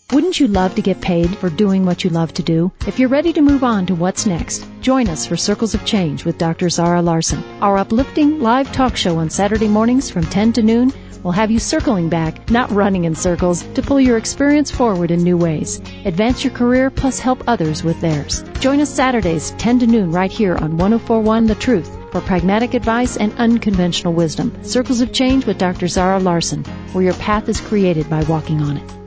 Wouldn't you love to get paid for doing what you love to do? If you're ready to move on to what's next, join us for Circles of Change with Dr. Zara Larson. Our uplifting live talk show on Saturday mornings from 10 to noon will have you circling back, not running in circles, to pull your experience forward in new ways. Advance your career plus help others with theirs. Join us Saturdays 10 to noon right here on 104.1 The Truth for pragmatic advice and unconventional wisdom. Circles of Change with Dr. Zara Larson, where your path is created by walking on it.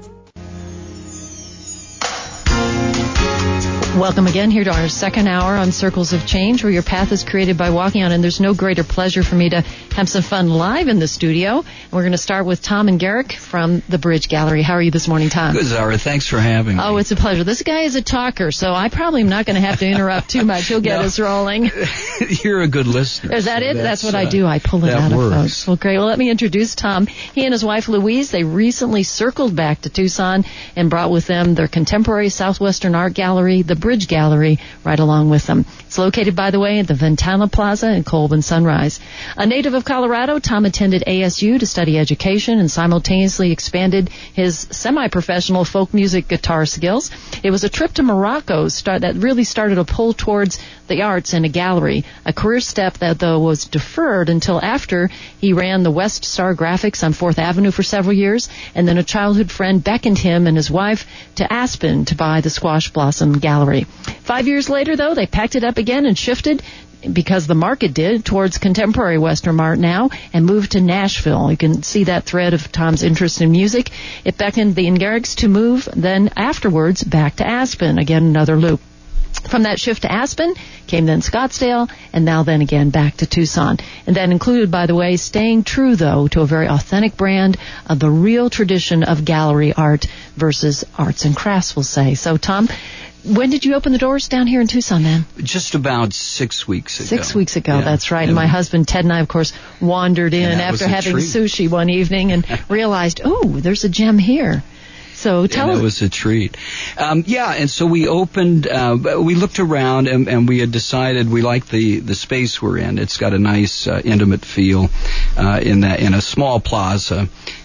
Welcome again here to our second hour on Circles of Change, where your path is created by walking on. And there's no greater pleasure for me to have some fun live in the studio. And we're going to start with Tom and Garrick from the Bridge Gallery. How are you this morning, Tom? Good, Zara. Thanks for having me. Oh, it's a pleasure. This guy is a talker, so I probably am not going to have to interrupt too much. He'll get us rolling. You're a good listener. Is that so it? That's what I do. I pull it out of folks. Well, great. Well, let me introduce Tom. He and his wife, Louise, they recently circled back to Tucson and brought with them their contemporary Southwestern art gallery, the Bridge Gallery, right along with them. It's located, by the way, at the Ventana Plaza in Colburn Sunrise. A native of Colorado, Tom attended ASU to study education and simultaneously expanded his semi-professional folk music guitar skills. It was a trip to Morocco that really started a pull towards the arts and a gallery, a career step that, though, was deferred until after he ran the West Star Graphics on 4th Avenue for several years, and then a childhood friend beckoned him and his wife to Aspen to buy the Squash Blossom Gallery. 5 years later, though, they packed it up again and shifted, because the market did, towards contemporary Western art now, and moved to Nashville. You can see that thread of Tom's interest in music. It beckoned the Ingarricks to move, then afterwards back to Aspen, again another loop. From that shift to Aspen came then Scottsdale, and now then again back to Tucson. And that included, by the way, staying true, though, to a very authentic brand of the real tradition of gallery art versus arts and crafts, we'll say. So, Tom, when did you open the doors down here in Tucson, then? Just about 6 weeks ago. 6 weeks ago, yeah. That's right. And my husband, Ted, and I, of course, wandered in after having sushi one evening and realized, oh, there's a gem here. So tell us. That was a treat. And so we opened, we looked around, and we had decided we liked the space we're in. It's got a nice, intimate feel in a small plaza.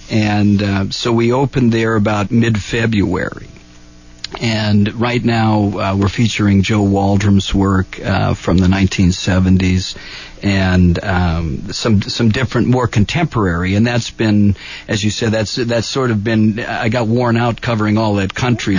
And so we opened there about mid-February. And right now we're featuring Joe Waldrom's work from the 1970s, and some different, more contemporary. And that's been, as you said, that's sort of been. I got worn out covering all that country.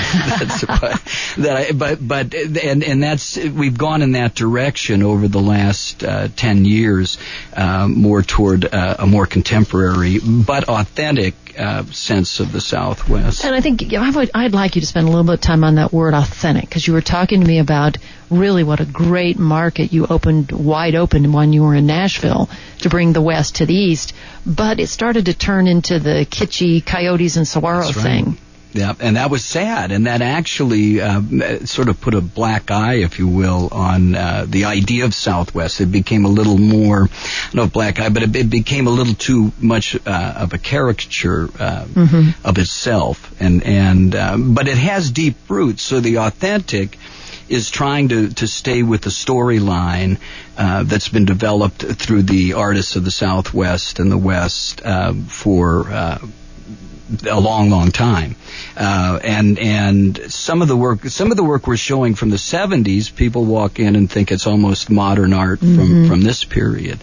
That's we've gone in that direction over the last 10 years, more toward a more contemporary but authentic sense of the Southwest. And I think I'd like you to spend a little bit of time on that word authentic, because you were talking to me about really what a great market you opened wide open when you were in Nashville to bring the West to the East, but it started to turn into the kitschy Coyotes and Saguaro thing. Yeah, and that was sad, and that actually sort of put a black eye, if you will, on the idea of Southwest. It became a little more, not black eye, but it became a little too much of a caricature of itself, but it has deep roots. So the authentic is trying to stay with the storyline that's been developed through the artists of the Southwest and the West for a long time, and some of the work we're showing from the 70s, people walk in and think it's almost modern art from this period,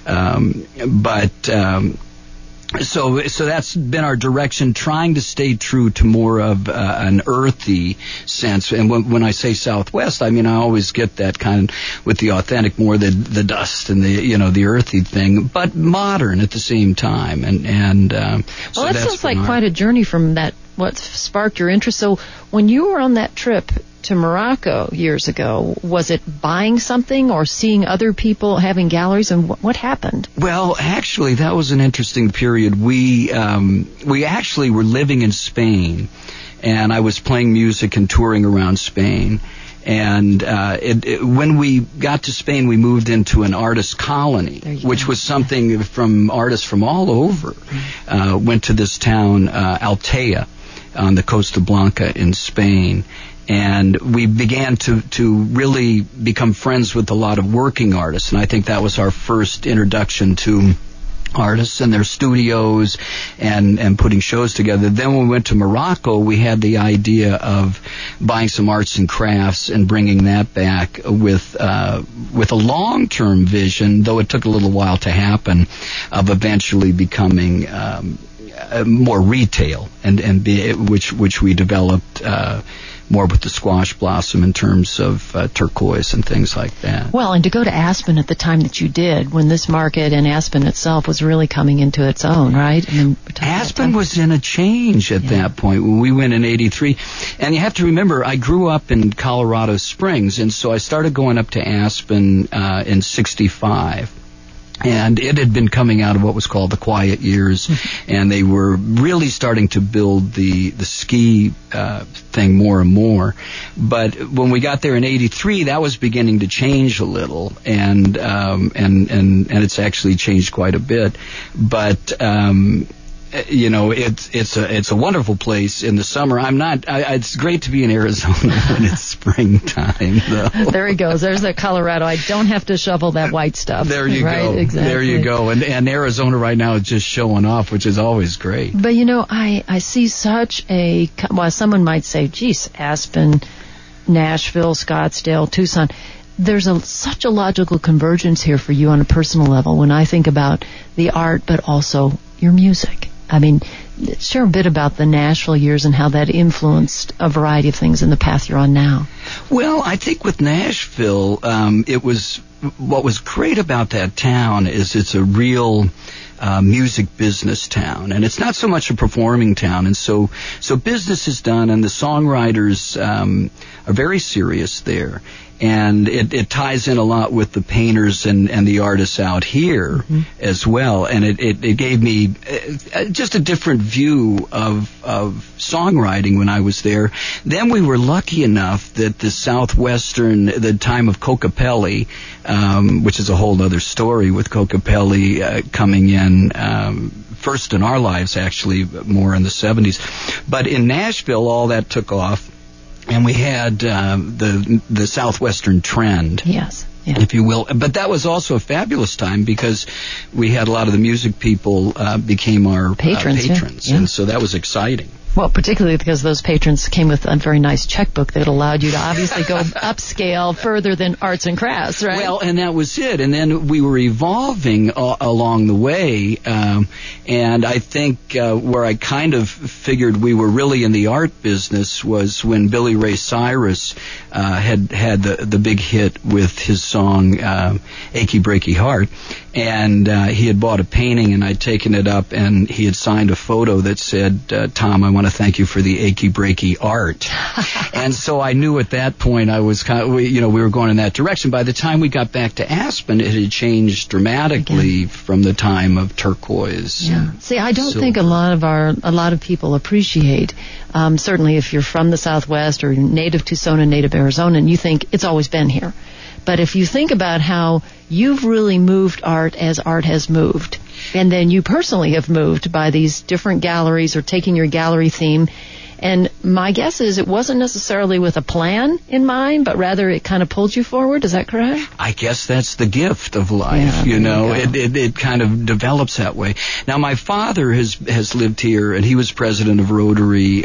So that's been our direction, trying to stay true to more of an earthy sense. And when I say Southwest, I mean I always get that kind of, with the authentic, more the dust and the earthy thing, but modern at the same time. Well, that sounds like quite a journey from that. What sparked your interest? So when you were on that trip to Morocco years ago, was it buying something or seeing other people having galleries, and what happened? Well, actually, that was an interesting period. We actually were living in Spain, and I was playing music and touring around Spain. And when we got to Spain, we moved into an artist colony, which was something from artists from all over. Went to this town, Altea, on the Costa Blanca in Spain. And we began to really become friends with a lot of working artists. And I think that was our first introduction to artists and their studios and putting shows together. Then when we went to Morocco, we had the idea of buying some arts and crafts and bringing that back with a long-term vision, though it took a little while to happen, of eventually becoming more retail which we developed more with the squash blossom in terms of turquoise and things like that. Well, and to go to Aspen at the time that you did, when this market and Aspen itself was really coming into its own, right? I mean, Aspen was in a change at that point when we went in 83. And you have to remember, I grew up in Colorado Springs, and so I started going up to Aspen in 65. And it had been coming out of what was called the quiet years, and they were really starting to build the ski thing more and more. But when we got there in 83, that was beginning to change a little, and it's actually changed quite a bit. But it's a wonderful place in the summer. It's great to be in Arizona when it's springtime, though. There he goes. There's that Colorado. I don't have to shovel that white stuff. There you go. Exactly. There you go. And Arizona right now is just showing off, which is always great. But, I see such someone might say, geez, Aspen, Nashville, Scottsdale, Tucson. There's such a logical convergence here for you on a personal level when I think about the art, but also your music. I mean, share a bit about the Nashville years and how that influenced a variety of things in the path you're on now. Well, I think with Nashville, what was great about that town is it's a real music business town, and it's not so much a performing town, and so business is done, and the songwriters are very serious there. And it ties in a lot with the painters and the artists out here as well. And it gave me just a different view of songwriting when I was there. Then we were lucky enough that the time of Kokopelli, which is a whole other story with Kokopelli coming in first in our lives, actually, more in the 70s. But in Nashville, all that took off. And we had the Southwestern trend, yes, if you will. But that was also a fabulous time because we had a lot of the music people became our patrons. Yeah. And so that was exciting. Well, particularly because those patrons came with a very nice checkbook that allowed you to obviously go upscale further than arts and crafts, right? Well, and that was it. And then we were evolving along the way. And I think where I kind of figured we were really in the art business was when Billy Ray Cyrus had the big hit with his song Achy Breaky Heart. And he had bought a painting, and I'd taken it up, and he had signed a photo that said, Tom, I want to thank you for the achy breaky art. And so I knew at that point I was we were going in that direction. By the time we got back to Aspen, it had changed dramatically from the time of turquoise. Yeah. See, I don't think a lot of people appreciate, certainly if you're from the Southwest or native Tucson and native Arizona, and you think it's always been here. But if you think about how you've really moved art as art has moved, and then you personally have moved by these different galleries or taking your gallery theme, and my guess is it wasn't necessarily with a plan in mind, but rather it kind of pulled you forward. Is that correct? I guess that's the gift of life, It kind of develops that way. Now, my father has lived here, and he was president of Rotary.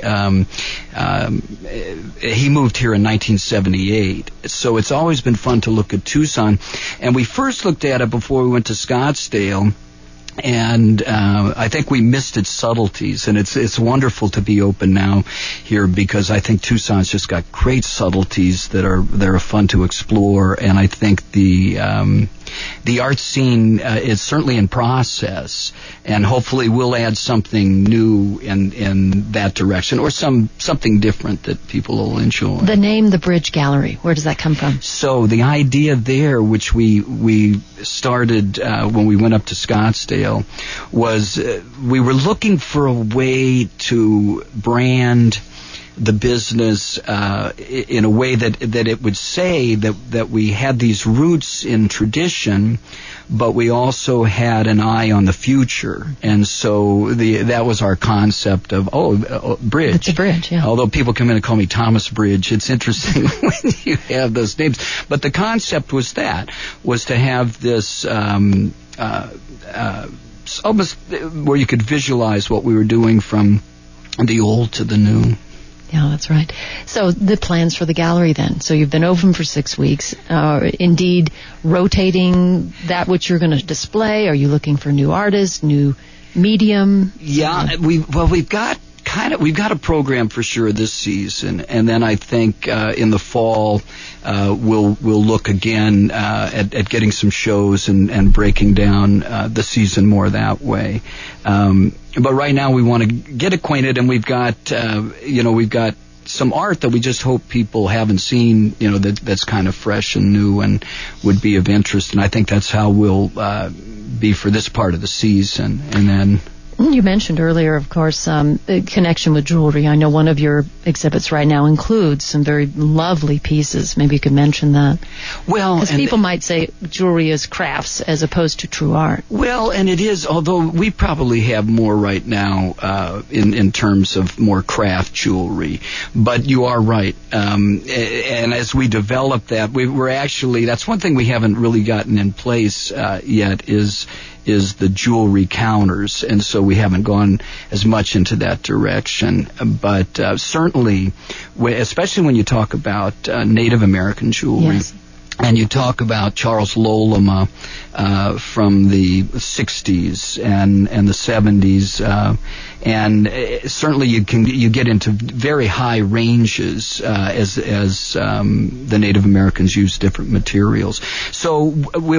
He moved here in 1978, so it's always been fun to look at Tucson. And we first looked at it before we went to Scottsdale. And I think we missed its subtleties, and it's wonderful to be open now here because I think Tucson's just got great subtleties that are fun to explore, and I think the art scene is certainly in process, and hopefully we'll add something new in that direction or something different that people will enjoy. The name, the Bridge Gallery, where does that come from? So the idea there, which we started when we went up to Scottsdale, was we were looking for a way to brand the business in a way that it would say that we had these roots in tradition, but we also had an eye on the future. And so that was our concept of bridge. It's a bridge, yeah. Although people come in and call me Thomas Bridge, it's interesting when you have those names. But the concept was to have this almost where you could visualize what we were doing from the old to the new. Yeah, that's right. So the plans for the gallery then. So you've been open for 6 weeks. Indeed, rotating that which you're going to display. Are you looking for new artists, new medium? Yeah, we've got a program for sure this season, and then I think in the fall we'll look again at getting some shows and breaking down the season more that way. But right now we want to get acquainted, and we've got some art that we just hope people haven't seen, that's kind of fresh and new and would be of interest. And I think that's how we'll be for this part of the season, and then. You mentioned earlier, of course, the connection with jewelry. I know one of your exhibits right now includes some very lovely pieces. Maybe you could mention that. Well, because people might say jewelry is crafts as opposed to true art. Well, and it is, although we probably have more right now in terms of more craft jewelry. But you are right. And as we develop that, we're actually, that's one thing we haven't really gotten in place yet is the jewelry counters, and so we haven't gone as much into that direction. But certainly, especially when you talk about Native American jewelry, yes. And you talk about Charles Lolema from the 60s and the 70s, and certainly you get into very high ranges as the Native Americans use different materials. So we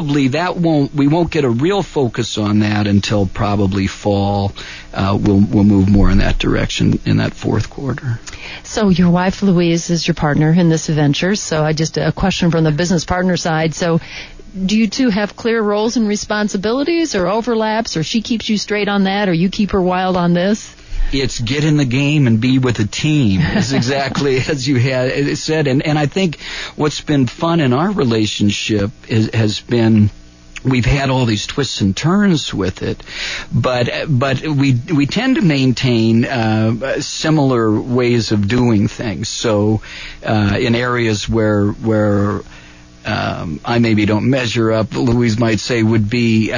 won't get a real focus on that until probably fall. We'll move more in that direction in that fourth quarter. So your wife Louise is your partner in this venture. So a question from the business partner side. So do you two have clear roles and responsibilities, or overlaps, or she keeps you straight on that, or you keep her wild on this? It's get in the game and be with a team, is exactly as you had said. And I think what's been fun in our relationship has been, we've had all these twists and turns with it, but we tend to maintain similar ways of doing things. So in areas where I maybe don't measure up, Louise might say would be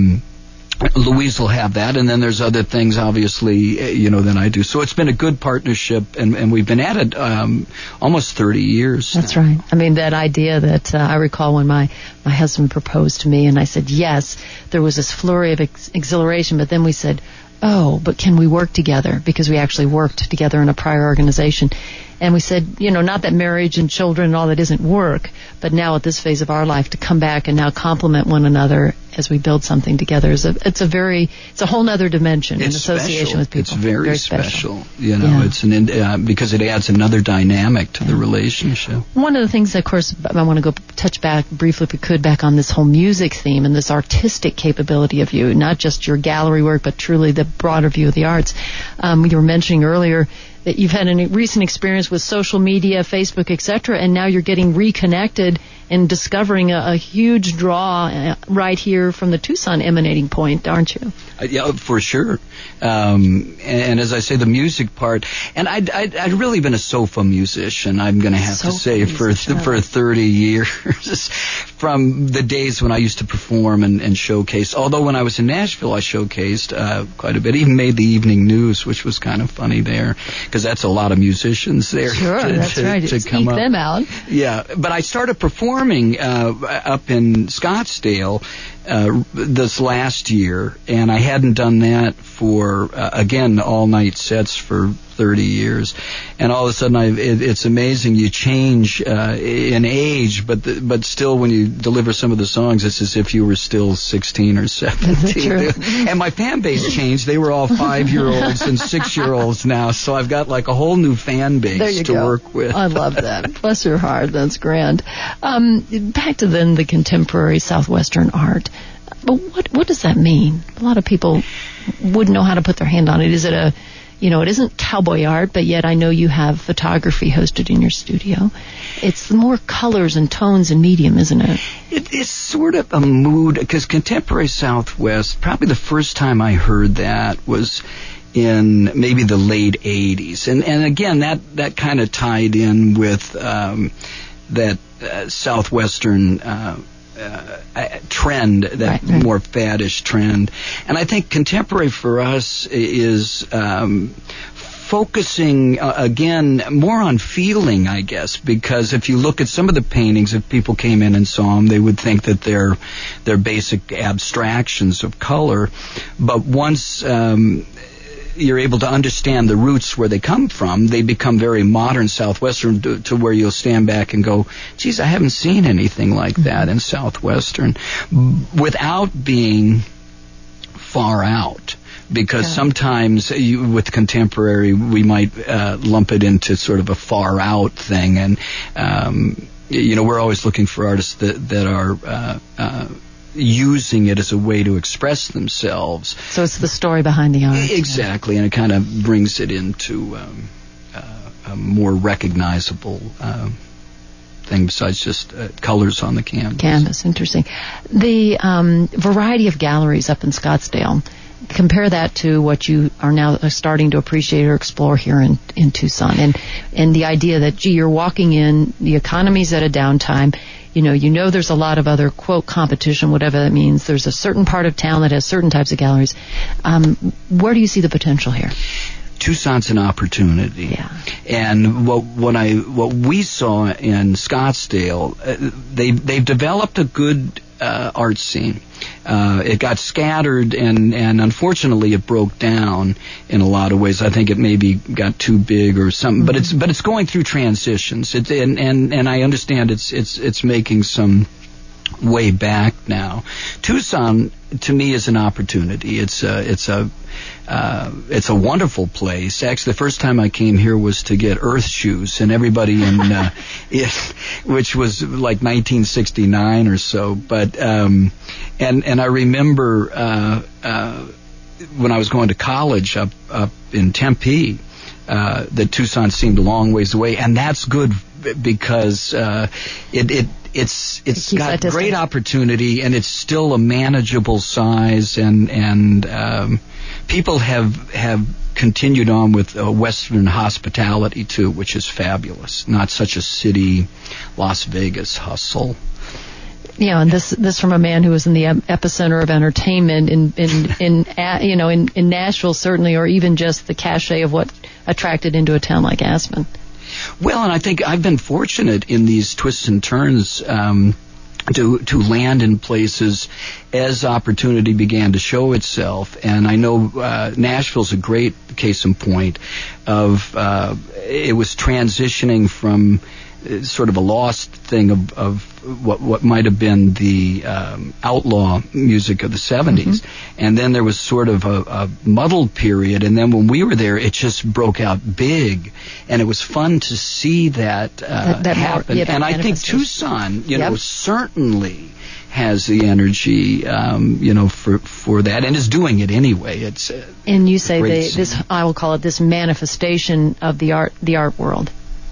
Louise will have that, and then there's other things, obviously, than I do. So it's been a good partnership, and we've been at it almost 30 years. That's right. I mean, that idea that I recall when my husband proposed to me, and I said yes, there was this flurry of exhilaration, but then we said, oh, but can we work together? Because we actually worked together in a prior organization. And we said, not that marriage and children and all that isn't work, but now at this phase of our life to come back and now complement one another as we build something together it's a whole other dimension in association with people. It's very special. It's because it adds another dynamic to the relationship. One of the things, of course, I want to go touch back briefly, if we could, back on this whole music theme and this artistic capability of you, not just your gallery work, but truly the broader view of the arts. You were mentioning earlier that you've had a recent experience with social media, Facebook, etc., and now you're getting reconnected and discovering a huge draw right here from the Tucson emanating point, aren't you? Yeah, for sure. And as I say, the music part, and I'd really been a sofa musician, I'm going to have to say, for 30 years, from the days when I used to perform and showcase. Although when I was in Nashville, I showcased quite a bit, even made the evening news, which was kind of funny there, because that's a lot of musicians there. Sure, that's right. To come up. Them out. Yeah, but I started performing up in Scottsdale this last year, and I hadn't done that for, again, all-night sets for 30 years. And all of a sudden, it's amazing. You change in age, but still when you deliver some of the songs, it's as if you were still 16 or 17. And my fan base changed. They were all 5-year-olds and 6-year-olds now, so I've got like a whole new fan base to work with. I love that. Bless your heart. That's grand. Back to then the contemporary Southwestern art. But what does that mean? A lot of people wouldn't know how to put their hand on it. Is it it isn't cowboy art, but yet I know you have photography hosted in your studio. It's more colors and tones and medium, isn't it? It's sort of a mood, because contemporary Southwest, probably the first time I heard that was in maybe the late 80s. And again, that kind of tied in with that Southwestern trend, that right. more faddish trend. And I think contemporary for us is focusing, again, more on feeling, I guess, because if you look at some of the paintings, if people came in and saw them, they would think that they're basic abstractions of color. But once you're able to understand the roots where they come from, they become very modern Southwestern to where you'll stand back and go, geez, I haven't seen anything like that in Southwestern, without being far out. Because sometimes with contemporary, we might lump it into sort of a far out thing. And, we're always looking for artists that are using it as a way to express themselves. So it's the story behind the art. Exactly, and it kind of brings it into a more recognizable thing besides just colors on the canvas. Interesting. The variety of galleries up in Scottsdale, compare that to what you are now starting to appreciate or explore here in Tucson, and the idea that, gee, you're walking in, the economy's at a downtime, you know there's a lot of other, quote, competition, whatever that means. There's a certain part of town that has certain types of galleries. Where do you see the potential here? Tucson's an opportunity. Yeah. And what we saw in Scottsdale, they've developed a good art scene. It got scattered and unfortunately it broke down in a lot of ways. I think it maybe got too big or something, mm-hmm. but it's going through transitions. And I understand it's making some way back now. Tucson to me is an opportunity. It's a wonderful place. Actually, the first time I came here was to get Earth shoes, and everybody in which was like 1969 or so. But and I remember when I was going to college up in Tempe, that Tucson seemed a long ways away, and that's good because it's got great opportunity, and it's still a manageable size, and people have continued on with Western hospitality too, which is fabulous. Not such a city, Las Vegas hustle. And this from a man who was in the epicenter of entertainment in Nashville, certainly, or even just the cachet of what attracted into a town like Aspen. Well, and I think I've been fortunate in these twists and turns to land in places as opportunity began to show itself. And I know Nashville's a great case in point of it was transitioning from sort of a lost thing of what might have been the outlaw music of the 70s. Mm-hmm. And then there was sort of a muddled period, and then when we were there, it just broke out big, and it was fun to see that happen. And I think Tucson, certainly has the energy, for that, and is doing it anyway. It's and you say this, I will call it this manifestation of the art world.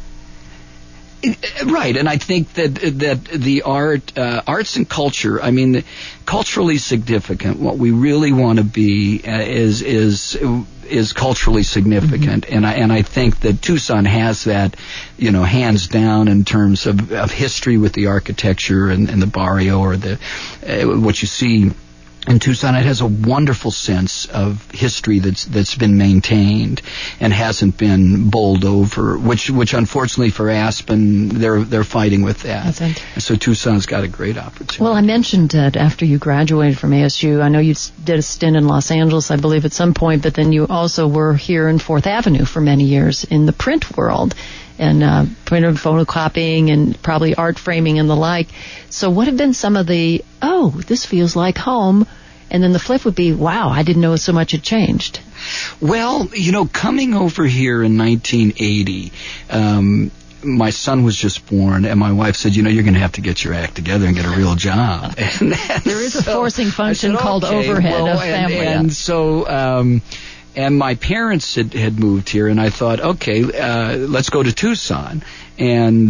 Right, and I think that the arts and culture, I mean, culturally significant. What we really want to be is culturally significant, mm-hmm. and I think that Tucson has that, hands down in terms of history with the architecture and the barrio or what you see. In Tucson, it has a wonderful sense of history that's been maintained and hasn't been bowled over, which unfortunately for Aspen, they're fighting with that. And so Tucson's got a great opportunity. Well, I mentioned that after you graduated from ASU, I know you did a stint in Los Angeles, I believe, at some point, but then you also were here in 4th Avenue for many years in the print world, and print and photocopying and probably art framing and the like. So what have been some of the, this feels like home, and then the flip would be, wow, I didn't know so much had changed? Well, coming over here in 1980, my son was just born, and my wife said, you're going to have to get your act together and get a real job. And there is a forcing function called overhead of family. And so... and my parents had moved here, and I thought, okay, let's go to Tucson and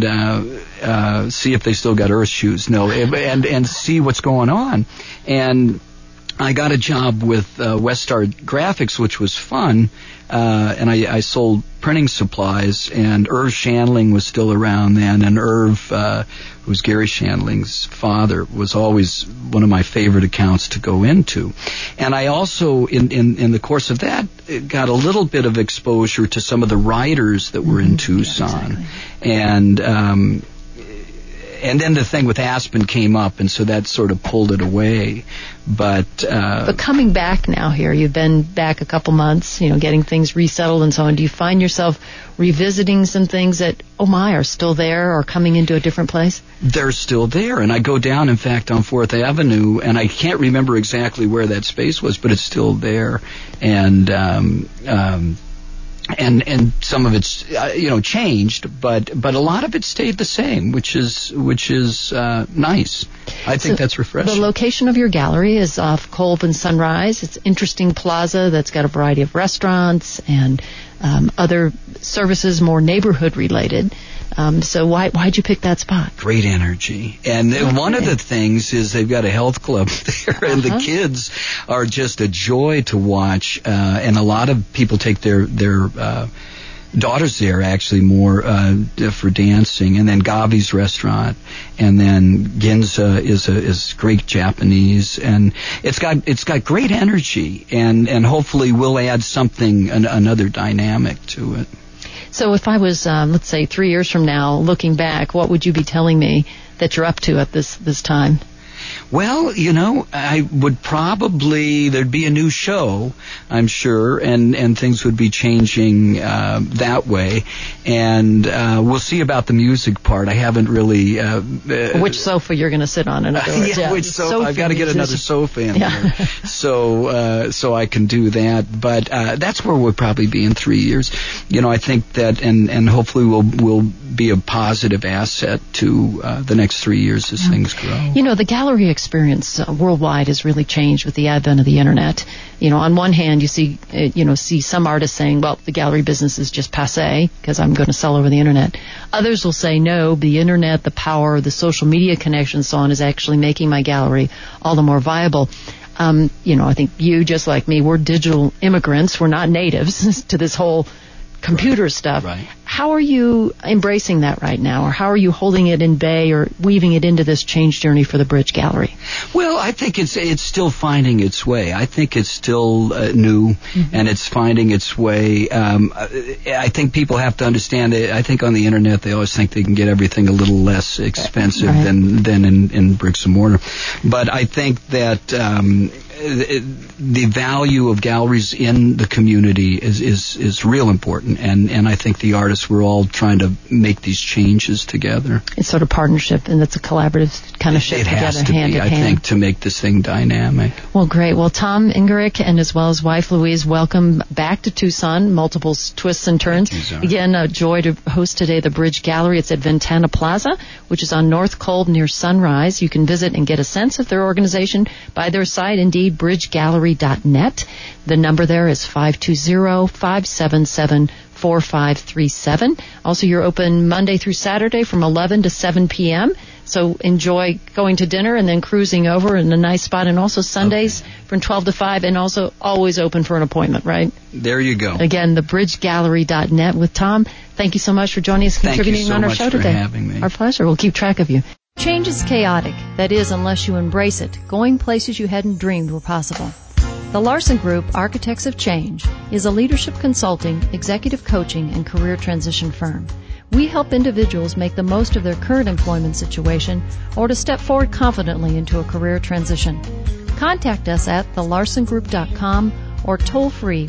see if they still got Earth shoes. No, and see what's going on. And I got a job with Westar Graphics, which was fun, and I sold printing supplies, and Irv Shandling was still around then, and Irv, who's Gary Shandling's father, was always one of my favorite accounts to go into. And I also, in the course of that, got a little bit of exposure to some of the writers that were in Tucson. Yeah, exactly. And then the thing with Aspen came up, and so that sort of pulled it away. But coming back now here, you've been back a couple months, getting things resettled and so on. Do you find yourself revisiting some things that, are still there or coming into a different place? They're still there, and I go down, in fact, on 4th Avenue, and I can't remember exactly where that space was, but it's still there. And some of it's changed, but a lot of it stayed the same, which is nice. I think that's refreshing. The location of your gallery is off Kolb and Sunrise. It's an interesting plaza that's got a variety of restaurants and other services, more neighborhood related. So why'd you pick that spot? Great energy. And one of the things is they've got a health club there, and the kids are just a joy to watch. And a lot of people take their daughters there, actually, more for dancing. And then Gavi's restaurant, and then Ginza is great Japanese, and it's got great energy, and hopefully we'll add something, another dynamic to it. So if I was, let's say, 3 years from now, looking back, what would you be telling me that you're up to at this time? Well, I would probably, there'd be a new show, I'm sure, and things would be changing that way. And we'll see about the music part. I haven't really... which sofa you're going to sit on, in other words. Which sofa. I've got to get another sofa in there. So I can do that. But that's where we'll probably be in 3 years. I think that, and hopefully we'll be a positive asset to the next 3 years as things grow. The gallery experience worldwide has really changed with the advent of the internet. On one hand, you see some artists saying, well, the gallery business is just passé because I'm going to sell over the internet. Others will say, no, the internet, the power, the social media connection, so on, is actually making my gallery all the more viable. I think you, just like me, we're digital immigrants. We're not natives to this whole computer stuff. Right. How are you embracing that right now, or how are you holding it in bay or weaving it into this change journey for the Bridge Gallery? Well, I think it's still finding its way. I think it's still new, and it's finding its way. I think people have to understand that. I think on the internet they always think they can get everything a little less expensive than in bricks and mortar. But I think that the value of galleries in the community is real important, and I think the artists, we're all trying to make these changes together. It's sort of partnership, and it's a collaborative kind of shift together, hand in hand. I think, to make this thing dynamic. Well, great. Well, Tom Ingerich and as well as wife Louise, welcome back to Tucson. Multiple twists and turns. Again, a joy to host today the Bridge Gallery. It's at Ventana Plaza, which is on North Kolb near Sunrise. You can visit and get a sense of their organization by their site, indeed, bridgegallery.net. The number there is 520-577-4537. Also, you're open Monday through Saturday from 11 to 7 p.m., so enjoy going to dinner and then cruising over in a nice spot. And also Sundays from 12 to 5, and also always open for an appointment, right? There you go. Again, the bridgegallery.net with Tom. Thank you so much for joining us, contributing on our show today. Thank you so much for having me. Our pleasure. We'll keep track of you. Change is chaotic. That is, unless you embrace it, going places you hadn't dreamed were possible. The Larson Group, Architects of Change, is a leadership consulting, executive coaching, and career transition firm. We help individuals make the most of their current employment situation or to step forward confidently into a career transition. Contact us at thelarsongroup.com or toll free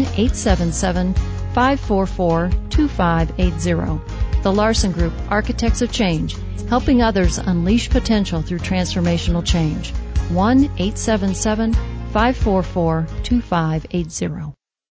1-877-544-2580. The Larson Group, Architects of Change, helping others unleash potential through transformational change. 1-877-544-2580.